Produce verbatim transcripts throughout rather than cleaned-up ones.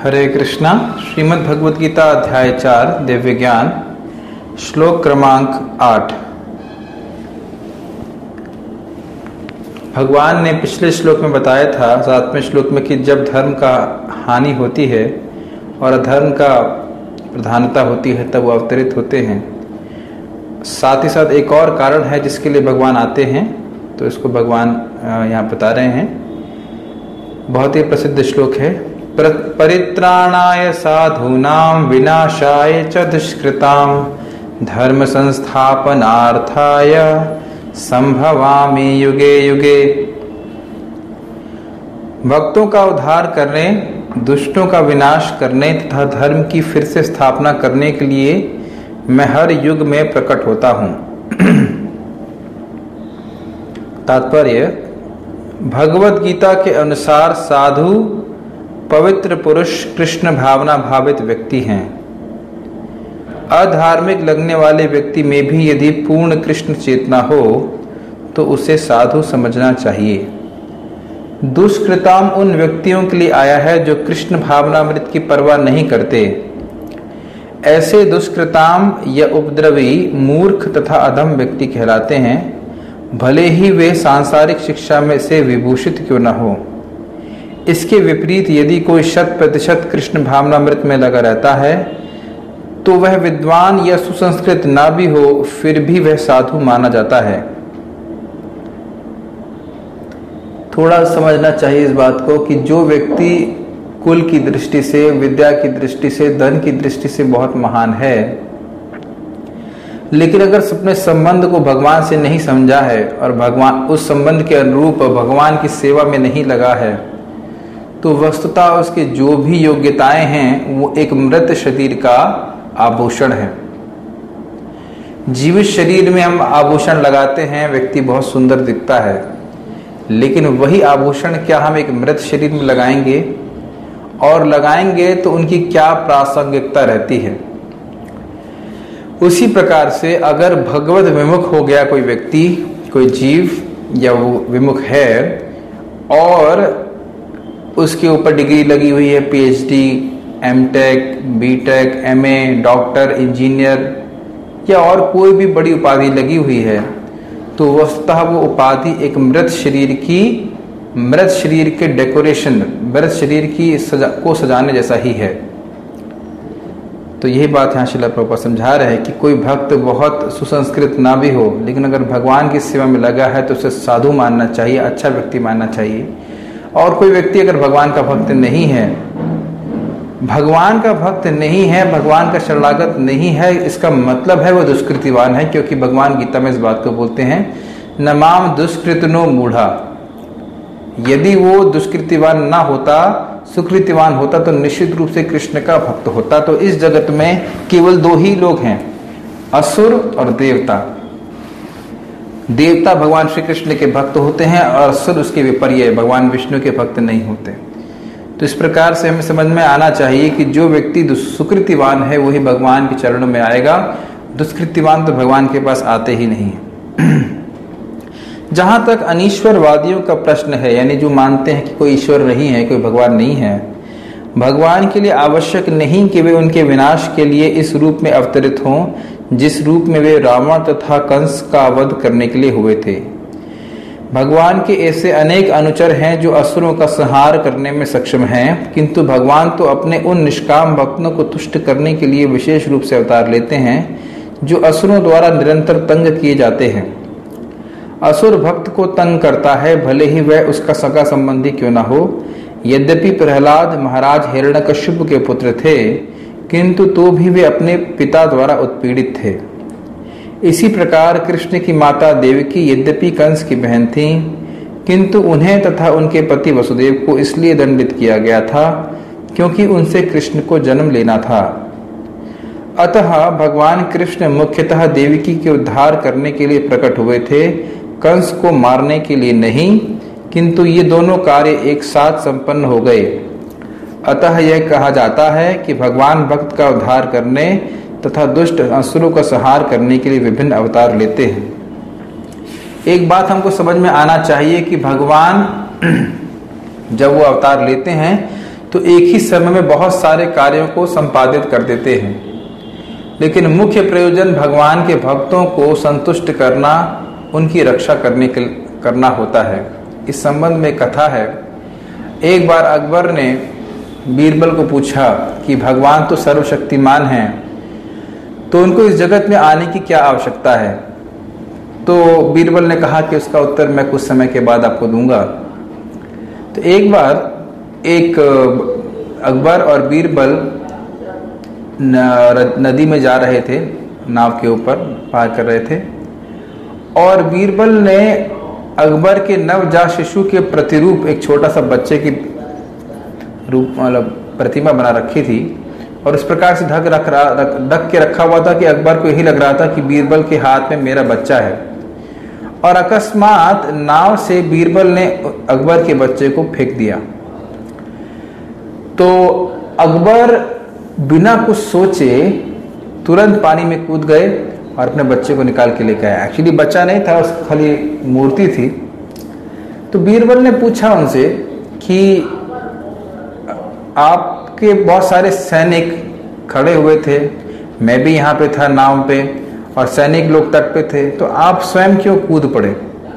हरे कृष्णा। श्रीमद् भगवद गीता अध्याय चार दिव्य ज्ञान श्लोक क्रमांक आठ। भगवान ने पिछले श्लोक में बताया था सातवें श्लोक में कि जब धर्म का हानि होती है और अधर्म का प्रधानता होती है तब वो अवतरित होते हैं। साथ ही साथ एक और कारण है जिसके लिए भगवान आते हैं, तो इसको भगवान यहाँ बता रहे हैं। बहुत ही प्रसिद्ध श्लोक है। परित्राणाय साधूनां विनाशाय च दुष्कृतां धर्म संस्थापनार्थाय संभवामि युगे युगे। भक्तों का उद्धार करने, दुष्टों का विनाश करने तथा धर्म की फिर से स्थापना करने के लिए मैं हर युग में प्रकट होता हूँ। तात्पर्य, भगवद गीता के अनुसार साधु पवित्र पुरुष कृष्ण भावना भावित व्यक्ति हैं। अधार्मिक लगने वाले व्यक्ति में भी यदि पूर्ण कृष्ण चेतना हो तो उसे साधु समझना चाहिए। दुष्कृताम उन व्यक्तियों के लिए आया है जो कृष्ण भावनामृत की परवाह नहीं करते। ऐसे दुष्कृताम या उपद्रवी मूर्ख तथा अधम व्यक्ति कहलाते हैं, भले ही वे सांसारिक शिक्षा में से विभूषित क्यों न हो। इसके विपरीत यदि कोई शत प्रतिशत कृष्ण भावनामृत में लगा रहता है तो वह विद्वान या सुसंस्कृत ना भी हो, फिर भी वह साधु माना जाता है। थोड़ा समझना चाहिए इस बात को कि जो व्यक्ति कुल की दृष्टि से, विद्या की दृष्टि से, धन की दृष्टि से बहुत महान है, लेकिन अगर अपने संबंध को भगवान से नहीं समझा है और भगवान उस संबंध के अनुरूप भगवान की सेवा में नहीं लगा है, तो वस्तुतः उसके जो भी योग्यताएं हैं वो एक मृत शरीर का आभूषण है। जीवित शरीर में हम आभूषण लगाते हैं, व्यक्ति बहुत सुंदर दिखता है, लेकिन वही आभूषण क्या हम एक मृत शरीर में लगाएंगे, और लगाएंगे तो उनकी क्या प्रासंगिकता रहती है। उसी प्रकार से अगर भगवत विमुख हो गया कोई व्यक्ति, कोई जीव या वो विमुख है और उसके ऊपर डिग्री लगी हुई है, PhD, MTech, BTech, MA, doctor, engineer या और कोई भी बड़ी उपाधि लगी हुई है, तो वस्तुतः वो उपाधि एक मृत शरीर की, मृत शरीर के डेकोरेशन, मृत शरीर की सजा को सजाने जैसा ही है। तो यही बात यहाँ श्रील प्रभुपाद समझा रहे हैं कि कोई भक्त बहुत सुसंस्कृत ना भी हो, लेकिन अगर भगवान की सेवा में लगा है तो उसे साधु मानना चाहिए, अच्छा व्यक्ति मानना चाहिए। और कोई व्यक्ति अगर भगवान का भक्त नहीं है, भगवान का भक्त नहीं है, भगवान का शरणागत नहीं है, इसका मतलब है वो दुष्कृतिवान है, क्योंकि भगवान गीता में इस बात को बोलते हैं, न माम दुष्कृतनो मूढ़ा। यदि वो दुष्कृतिवान ना होता, सुकृतिवान होता, तो निश्चित रूप से कृष्ण का भक्त होता। तो इस जगत में केवल दो ही लोग हैं, असुर और देवता। देवता भगवान श्री कृष्ण के भक्त होते हैं और असुर उसके विपर्य भगवान विष्णु के भक्त नहीं होते। तो इस प्रकार से हमें समझ में आना चाहिए कि जो व्यक्ति सुकृतिवान है वही भगवान के चरणों में आएगा, दुष्कृतिवान तो भगवान के पास आते ही नहीं है। जहां तक अनीश्वरवादियों का प्रश्न है, यानी जो मानते हैं कि कोई ईश्वर नहीं है, कोई भगवान नहीं है, भगवान के लिए आवश्यक नहीं कि वे उनके विनाश के लिए इस रूप में अवतरित हों जिस रूप में वे रावण तथा कंस का वध करने के लिए हुए थे। भगवान के ऐसे अनेक अनुचर हैं जो असुरों का संहार करने में सक्षम हैं, किंतु भगवान तो अपने उन निष्काम भक्तों को तुष्ट करने के लिए विशेष रूप से अवतार लेते हैं जो असुरों द्वारा निरंतर तंग किए जाते हैं। असुर भक्त को तंग करता है, भले ही वह उसका सगा संबंधी क्यों न हो। यद्यपि प्रहलाद महाराज हिरण्यकश्यप के पुत्र थे, किंतु तो भी वे अपने पिता द्वारा उत्पीड़ित थे। इसी प्रकार कृष्ण की माता देवकी यद्यपि कंस की बहन थी, किंतु उन्हें तथा उनके पति वसुदेव को इसलिए दंडित किया गया था क्योंकि उनसे कृष्ण को जन्म लेना था। अतः भगवान कृष्ण मुख्यतः देवकी के उद्धार करने के लिए प्रकट हुए थे, कंस को मारने के लिए नहीं, किंतु ये दोनों कार्य एक साथ संपन्न हो गए। अतः यह कहा जाता है कि भगवान भक्त का उद्धार करने तथा दुष्ट असुरों का संहार करने के लिए विभिन्न अवतार लेते हैं। एक बात हमको समझ में आना चाहिए कि भगवान जब वो अवतार लेते हैं तो एक ही समय में बहुत सारे कार्यों को संपादित कर देते हैं, लेकिन मुख्य प्रयोजन भगवान के भक्तों को संतुष्ट करना, उनकी रक्षा करने के करना होता है। इस संबंध में कथा है, एक बार अकबर ने बीरबल को पूछा कि भगवान तो सर्वशक्तिमान हैं, तो उनको इस जगत में आने की क्या आवश्यकता है। तो बीरबल ने कहा कि उसका उत्तर मैं कुछ समय के बाद आपको दूंगा। तो एक बार एक अकबर और बीरबल नदी में जा रहे थे, नाव के ऊपर पार कर रहे थे, और बीरबल ने अकबर के नवजात शिशु के प्रतिरूप एक छोटा सा बच्चे की रूप मतलब प्रतिमा बना रखी थी, और उस प्रकार से ढक रख रहा ढक के रखा हुआ था कि अकबर को यही लग रहा था कि बीरबल के हाथ में मेरा बच्चा है। और अकस्मात नाव से बीरबल ने अकबर के बच्चे को फेंक दिया। तो अकबर बिना कुछ सोचे तुरंत पानी में कूद गए और अपने बच्चे को निकाल के लेकर आए। एक्चुअली बच्चा नहीं था, उसकी खाली मूर्ति थी। तो बीरबल ने पूछा उनसे कि आपके बहुत सारे सैनिक खड़े हुए थे, मैं भी यहाँ पे था नाव पे, और सैनिक लोग तट पे थे, तो आप स्वयं क्यों कूद पड़े।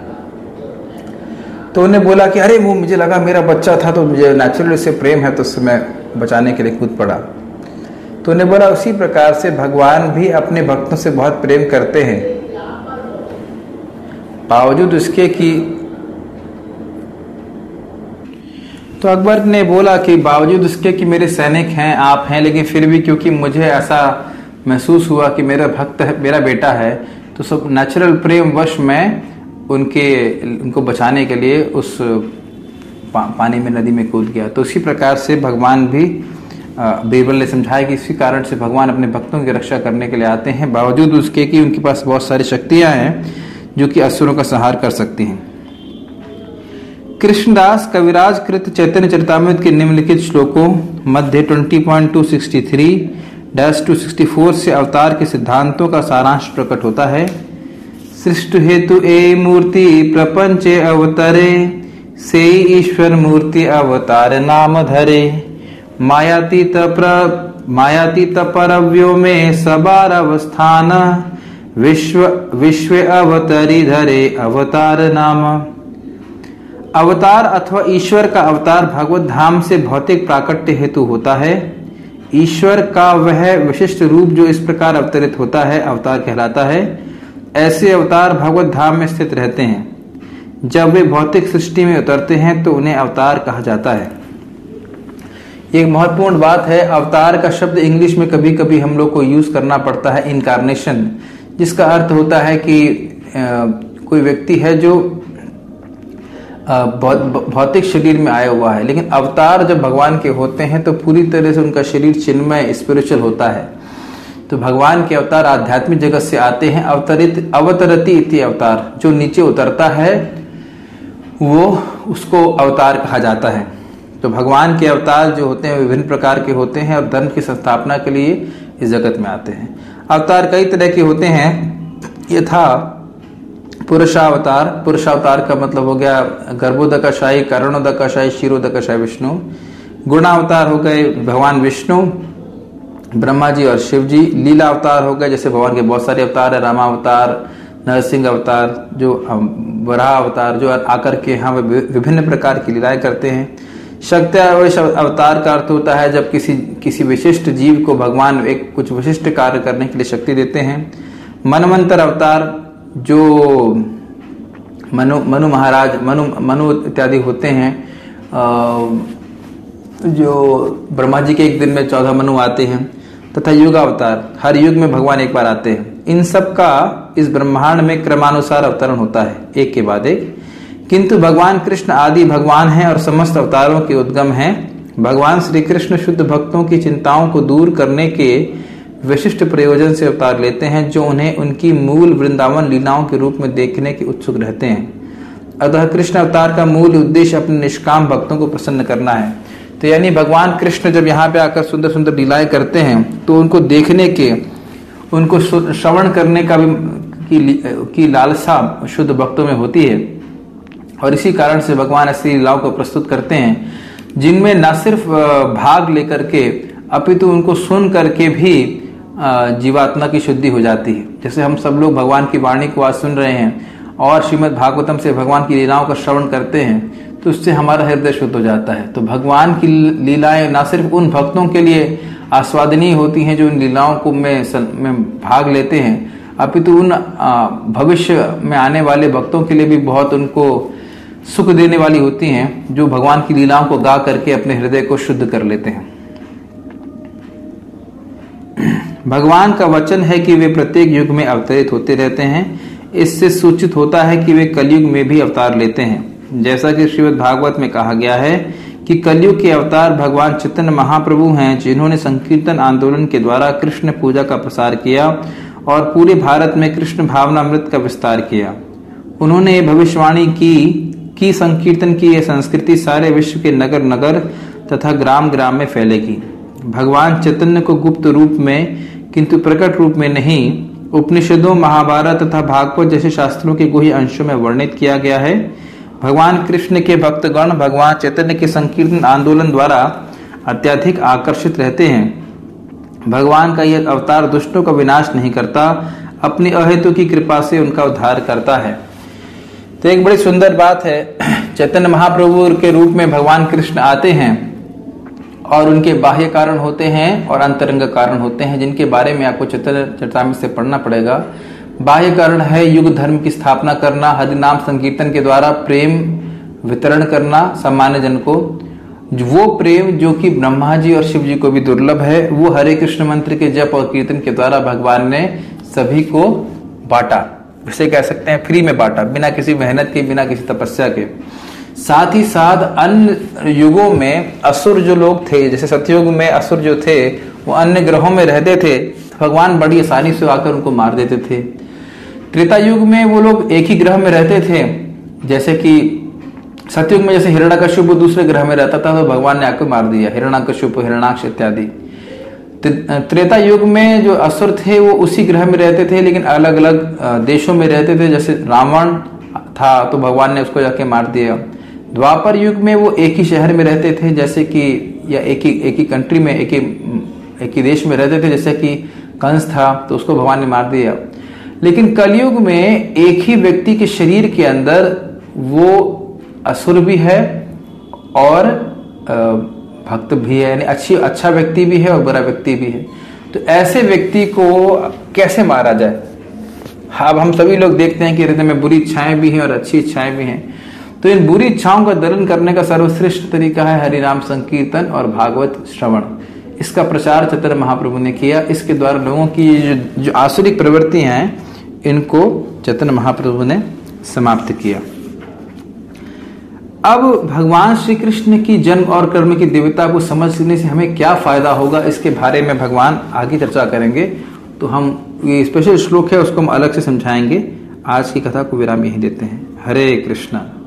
तो उन्हें बोला कि अरे वो मुझे लगा मेरा बच्चा था, तो मुझे नेचुरल इससे प्रेम है, तो उससे मैं बचाने के लिए कूद पड़ा। तो उन्हें बोला उसी प्रकार से भगवान भी अपने भक्तों से बहुत प्रेम करते हैं, बावजूद उसके कि तो अकबर ने बोला कि बावजूद उसके कि मेरे सैनिक हैं, आप हैं, लेकिन फिर भी क्योंकि मुझे ऐसा महसूस हुआ कि मेरा भक्त है, मेरा बेटा है, तो सब नेचुरल प्रेम वश मैं उनके उनको बचाने के लिए उस पा, पानी में नदी में कूद गया। तो उसी प्रकार से भगवान भी बीरबल ने समझाया कि इसी कारण से भगवान अपने भक्तों की रक्षा करने के लिए आते हैं, बावजूद उसके कि उनके पास बहुत सारी शक्तियां हैं जो कि असुरों का संहार कर सकती हैं। कृष्णदास कविराज कृत चैतन्य चरितामृत के निम्नलिखित श्लोकों Madhya twenty point two sixty three dash two sixty four से अवतार के सिद्धांतों का सारांश प्रकट होता है। सृष्टि हेतु ए मूर्ति प्रपंचे अवतरे, से ईश्वर मूर्ति अवतार नाम धरे। मायातीत प्र मायातीत परव्यो में सबार अवस्थान, विश्व विश्व अवतरी धरे अवतार नाम। अवतार अथवा ईश्वर का अवतार भगवत धाम से भौतिक प्राकट्य हेतु होता है। ईश्वर का वह विशिष्ट रूप जो इस प्रकार अवतरित होता है अवतार कहलाता है। ऐसे अवतार भगवत धाम में स्थित रहते हैं। जब वे भौतिक सृष्टि में उतरते हैं तो उन्हें अवतार कहा जाता है। एक महत्वपूर्ण बात है, अवतार का शब्द इंग्लिश में कभी कभी हम लोग को यूज करना पड़ता है इनकारनेशन, जिसका अर्थ होता है कि आ, कोई व्यक्ति है जो भौतिक शरीर में आया हुआ है, लेकिन अवतार जब भगवान के होते हैं तो पूरी तरह से उनका शरीर चिन्मय स्पिरिचुअल होता है। तो भगवान के अवतार आध्यात्मिक जगत से आते हैं। अवतरित अवतरति इति अवतार, जो नीचे उतरता है वो उसको अवतार कहा जाता है। तो भगवान के अवतार जो होते हैं विभिन्न प्रकार के होते हैं और धर्म की संस्थापना के लिए इस जगत में आते हैं। अवतार कई तरह के होते हैं। यथा पुरुषावतार, पुरुषावतार का मतलब हो गया गर्भोदकशाही, करणोदकशाही, क्षीरोदकशाही विष्णु। गुणावतार हो गए भगवान विष्णु, ब्रह्मा जी और शिव जी। लीला अवतार हो गए, जैसे भगवान के बहुत सारे अवतार है, रामावतार, नरसिंह अवतार, जो वराह अवतार, जो आकर के यहाँ विभिन्न प्रकार की लीलाएं करते हैं। शक्त्यावेश अवतार का अर्थ होता है जब किसी किसी विशिष्ट जीव को भगवान एक कुछ विशिष्ट कार्य करने के लिए शक्ति देते हैं। मनवंतर अवतार, जो मनु मनु महाराज, मनु मनु इत्यादि होते हैं, जो ब्रह्मा जी के एक दिन में चौदह मनु आते हैं। तथा युग अवतार, हर युग में भगवान एक बार आते हैं। इन सब का इस ब्रह्मांड में क्रमानुसार अवतरण होता है, एक के बाद एक। किंतु भगवान कृष्ण आदि भगवान हैं और समस्त अवतारों के उद्गम हैं। भगवान श्री कृष्ण शुद्ध भक्तों की चिंताओं को दूर करने के विशिष्ट प्रयोजन से अवतार लेते हैं, जो उन्हें उनकी मूल वृंदावन लीलाओं के रूप में देखने के उत्सुक रहते हैं। अतः कृष्ण अवतार का मूल उद्देश्य अपने निष्काम भक्तों को प्रसन्न करना है। तो यानी भगवान कृष्ण जब यहाँ पे आकर सुंदर सुंदर लीलाएं करते हैं तो उनको देखने के, उनको श्रवण करने का भी की, की लालसा शुद्ध भक्तों में होती है, और इसी कारण से भगवान ऐसी लीलाओं को प्रस्तुत करते हैं जिनमें न सिर्फ भाग लेकर के अपितु उनको सुन करके भी जीवात्मा की शुद्धि हो जाती है। जैसे हम सब लोग भगवान की वाणी को आज सुन रहे हैं और श्रीमद् भागवतम से भगवान की लीलाओं का श्रवण करते हैं तो उससे हमारा हृदय शुद्ध हो जाता है। तो भगवान की लीलाएं न सिर्फ उन भक्तों के लिए आस्वादनीय होती हैं जो उन लीलाओं को में, में भाग लेते हैं, अपितु उन भविष्य में आने वाले भक्तों के लिए भी बहुत उनको सुख देने वाली होती हैं, जो भगवान की लीलाओं को गा करके अपने हृदय को शुद्ध कर लेते हैं। भगवान का वचन है कि वे प्रत्येक युग में अवतरित होते रहते हैं। इससे सूचित होता है कि वे कलयुग में भी अवतार लेते हैं। जैसा कि श्रीमद् भागवत में कहा गया है कि कलयुग के अवतार भगवान चैतन्य महाप्रभु हैं, जिन्होंने संकीर्तन आंदोलन के द्वारा कृष्ण पूजा का प्रसार किया और पूरे भारत में कृष्ण भावनामृत का विस्तार किया। उन्होंने भविष्यवाणी की कि संकीर्तन की यह संस्कृति सारे विश्व के नगर नगर तथा ग्राम ग्राम में फैलेगी। भगवान चैतन्य को गुप्त रूप में किंतु प्रकट रूप में नहीं, उपनिषदों, महाभारत तथा भागवत जैसे शास्त्रों के गुह्य अंशों में वर्णित किया गया है। भगवान कृष्ण के भक्तगण भगवान चैतन्य के संकीर्तन आंदोलन द्वारा अत्यधिक आकर्षित रहते हैं। भगवान का यह अवतार दुष्टों का विनाश नहीं करता, अपनी अहेतु की कृपा से उनका उद्धार करता है। तो एक बड़ी सुंदर बात है, चैतन्य महाप्रभु के रूप में भगवान कृष्ण आते हैं और उनके बाह्य कारण होते हैं और अंतरंग कारण होते हैं, जिनके बारे में आपको चैतन्य चरितामृत से पढ़ना पड़ेगा। बाह्य कारण है युग धर्म की स्थापना करना, हरि नाम संकीर्तन के द्वारा प्रेम वितरण करना सामान्य जन को। वो प्रेम जो कि ब्रह्मा जी और शिव जी को भी दुर्लभ है, वो हरे कृष्ण मंत्र के जप और कीर्तन के द्वारा भगवान ने सभी को बांटा। इसे कह सकते हैं फ्री में बांटा, बिना किसी मेहनत के, बिना किसी तपस्या के। साथ ही साथ अन्य युगों में असुर जो लोग थे, जैसे सतयुग में असुर जो थे वो अन्य ग्रहों में रहते थे, भगवान बड़ी आसानी से आकर उनको मार देते थे। त्रेता युग में वो लोग एक ही ग्रह में रहते थे, जैसे कि सतयुग में जैसे हिरण्यकश्यप दूसरे ग्रह में रहता था तो भगवान ने आकर मार दिया, हिरण्यकश्यप, हिरण्याक्ष इत्यादि। त्रेता युग में जो असुर थे वो उसी ग्रह में रहते थे लेकिन अलग अलग देशों में रहते थे, जैसे रावण था तो भगवान ने उसको जाके मार दिया। द्वापर युग में वो एक ही शहर में रहते थे, जैसे कि या एक ही एक ही कंट्री में, एक ही एक ही देश में रहते थे, जैसे कि कंस था तो उसको भगवान ने मार दिया। लेकिन कलयुग में एक ही व्यक्ति के शरीर के अंदर वो असुर भी है और भक्त भी है, यानी अच्छी अच्छा व्यक्ति भी है और बुरा व्यक्ति भी है। तो ऐसे व्यक्ति को कैसे मारा जाए? अब हम सभी लोग देखते हैं कि हृदय में बुरी इच्छाएं भी हैं और अच्छी इच्छाएं भी हैं। तो इन बुरी इच्छाओं का दलन करने का सर्वश्रेष्ठ तरीका है हरिनाम संकीर्तन और भागवत श्रवण। इसका प्रचार चैतन्य महाप्रभु ने किया। इसके द्वारा लोगों की जो, जो आसुरिक प्रवृत्तियां हैं इनको चैतन्य महाप्रभु ने समाप्त किया। अब भगवान श्री कृष्ण की जन्म और कर्म की दिव्यता को समझने से हमें क्या फायदा होगा, इसके बारे में भगवान आगे चर्चा करेंगे। तो हम ये स्पेशल श्लोक है उसको हम अलग से समझाएंगे। आज की कथा को विराम यहीं देते हैं। हरे कृष्णा।